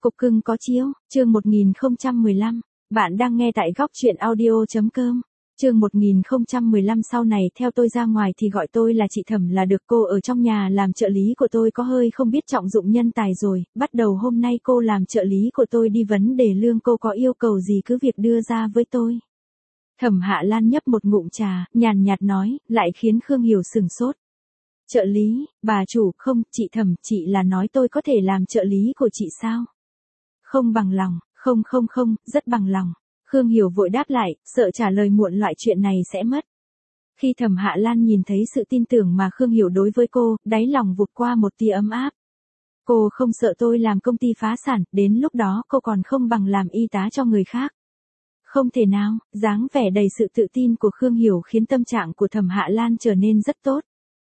Cục cưng có chiếu, chương 1015. Bạn đang nghe tại góc truyện audio.com. Chương 1015 sau này theo tôi ra ngoài thì gọi tôi là chị Thẩm là được. Cô ở trong nhà làm trợ lý của tôi có hơi không biết trọng dụng nhân tài rồi. Bắt đầu hôm nay cô làm trợ lý của tôi đi vấn đề lương, cô có yêu cầu gì cứ việc đưa ra với tôi. Thẩm Hạ Lan nhấp một ngụm trà, nhàn nhạt nói, lại khiến Khương Hiểu sửng sốt. Trợ lý, bà chủ, không, chị Thẩm, chị là nói tôi có thể làm trợ lý của chị sao? Không bằng lòng, không, rất bằng lòng. Khương Hiểu vội đáp lại, sợ trả lời muộn loại chuyện này sẽ mất. Khi Thẩm Hạ Lan nhìn thấy sự tin tưởng mà Khương Hiểu đối với cô, đáy lòng vụt qua một tia ấm áp. Cô không sợ tôi làm công ty phá sản, đến lúc đó cô còn không bằng làm y tá cho người khác. Không thể nào, dáng vẻ đầy sự tự tin của Khương Hiểu khiến tâm trạng của Thẩm Hạ Lan trở nên rất tốt.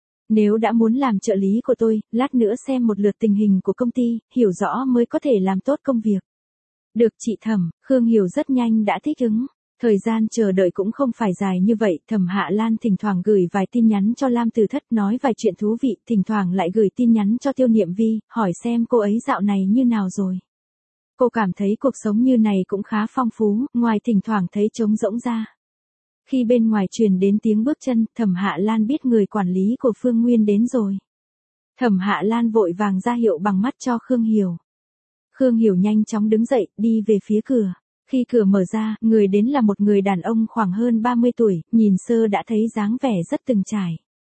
Nếu đã muốn làm trợ lý của tôi, lát nữa xem một lượt tình hình của công ty, hiểu rõ mới có thể làm tốt công việc. Được chị Thẩm, Khương Hiểu rất nhanh đã thích ứng. Thời gian chờ đợi cũng không phải dài như vậy, Thẩm Hạ Lan thỉnh thoảng gửi vài tin nhắn cho Lam Tử Thất nói vài chuyện thú vị, thỉnh thoảng lại gửi tin nhắn cho Tiêu Niệm Vi, hỏi xem cô ấy dạo này như nào rồi. Cô cảm thấy cuộc sống như này cũng khá phong phú, ngoài thỉnh thoảng thấy trống rỗng ra. Khi bên ngoài truyền đến tiếng bước chân, Thẩm Hạ Lan biết người quản lý của Phương Nguyên đến rồi. Thẩm Hạ Lan vội vàng ra hiệu bằng mắt cho Khương Hiểu. Khương Hiểu nhanh chóng đứng dậy, đi về phía cửa. Khi cửa mở ra, người đến là một người đàn ông khoảng hơn 30 tuổi, nhìn sơ đã thấy dáng vẻ rất từng trải.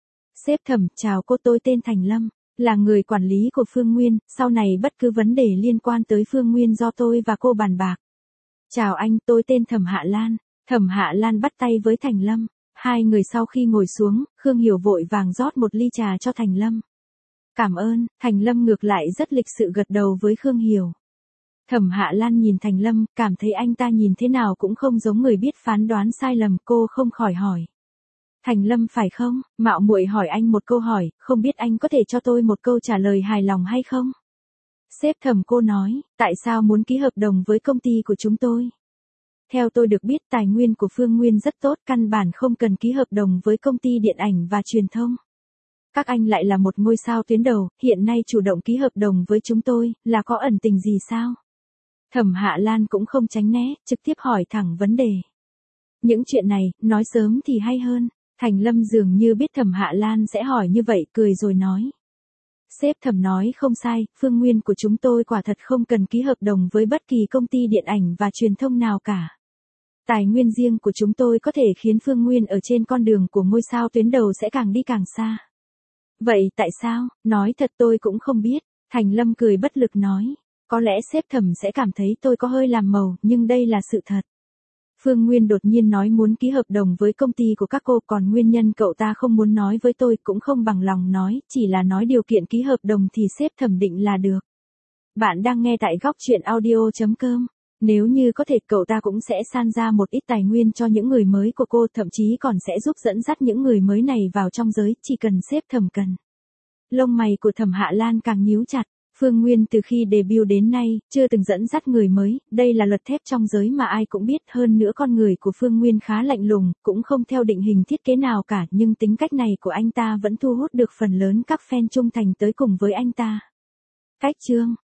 Sếp Thẩm, chào cô, tôi tên Thành Lâm, là người quản lý của Phương Nguyên, sau này bất cứ vấn đề liên quan tới Phương Nguyên do tôi và cô bàn bạc. Chào anh, tôi tên Thẩm Hạ Lan. Thẩm Hạ Lan bắt tay với Thành Lâm. Hai người sau khi ngồi xuống, Khương Hiểu vội vàng rót một ly trà cho Thành Lâm. Cảm ơn, Thành Lâm ngược lại rất lịch sự gật đầu với Khương Hiểu. Thẩm Hạ Lan nhìn Thành Lâm, cảm thấy anh ta nhìn thế nào cũng không giống người biết phán đoán sai lầm, cô không khỏi hỏi. Thành Lâm phải không, mạo muội hỏi anh một câu hỏi, không biết anh có thể cho tôi một câu trả lời hài lòng hay không? Sếp Thẩm, cô nói, tại sao muốn ký hợp đồng với công ty của chúng tôi? Theo tôi được biết tài nguyên của Phương Nguyên rất tốt, căn bản không cần ký hợp đồng với công ty điện ảnh và truyền thông. Các anh lại là một ngôi sao tuyến đầu, hiện nay chủ động ký hợp đồng với chúng tôi, là có ẩn tình gì sao? Thẩm Hạ Lan cũng không tránh né, trực tiếp hỏi thẳng vấn đề. Những chuyện này, nói sớm thì hay hơn. Thành Lâm dường như biết Thẩm Hạ Lan sẽ hỏi như vậy, cười rồi nói. Sếp Thẩm nói không sai, Phương Nguyên của chúng tôi quả thật không cần ký hợp đồng với bất kỳ công ty điện ảnh và truyền thông nào cả. Tài nguyên riêng của chúng tôi có thể khiến Phương Nguyên ở trên con đường của ngôi sao tuyến đầu sẽ càng đi càng xa. Vậy tại sao? Nói thật tôi cũng không biết. Thành Lâm cười bất lực nói. Có lẽ sếp Thẩm sẽ cảm thấy tôi có hơi làm màu, nhưng đây là sự thật. Phương Nguyên đột nhiên nói muốn ký hợp đồng với công ty của các cô, còn nguyên nhân cậu ta không muốn nói với tôi cũng không bằng lòng nói, chỉ là nói điều kiện ký hợp đồng thì sếp thẩm định là được. Bạn đang nghe tại góc truyện audio.com. Nếu như có thể cậu ta cũng sẽ san ra một ít tài nguyên cho những người mới của cô, thậm chí còn sẽ giúp dẫn dắt những người mới này vào trong giới, chỉ cần sếp thẩm cần. Lông mày của Thẩm Hạ Lan càng nhíu chặt. Phương Nguyên từ khi debut đến nay, chưa từng dẫn dắt người mới, đây là luật thép trong giới mà ai cũng biết, hơn nữa con người của Phương Nguyên khá lạnh lùng, cũng không theo định hình thiết kế nào cả, nhưng tính cách này của anh ta vẫn thu hút được phần lớn các fan trung thành tới cùng với anh ta. Cách chương,